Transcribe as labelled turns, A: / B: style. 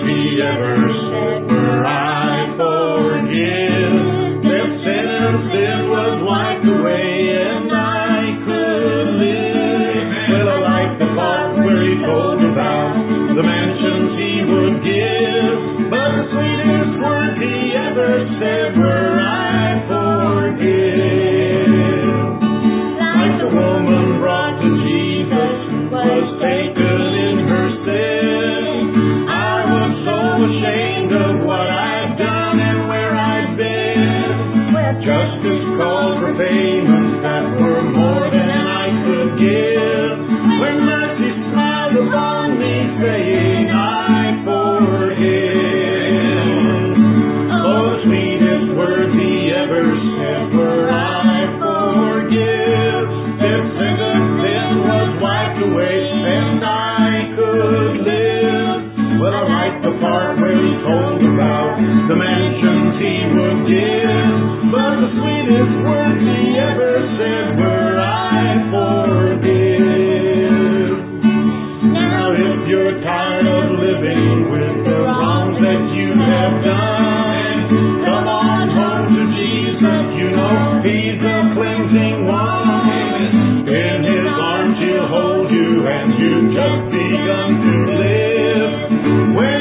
A: words he ever said were, I forgive. If sin was wiped away and I could live. Well, I like the part where he told about the mansions he would give. But the sweetest words he ever said were, I forgive. Like the woman brought to Jesus who was taken in her sin. I was so ashamed of what I'd done and where I'd been. Justice called for payments that were more than I could give. When mercy smiled upon me, saying, I forgive. Oh, the sweetest words he ever said were, I forgive. If sin was wiped away and I could live. Well, I like the part where he told about the mansions he would give. But the sweetest words he ever said were, I forgive. Now if you're tired of living with the wrongs that you have done, come on home to Jesus, you know he's the cleansing one. In his arms he'll hold you and you've just begun to live. When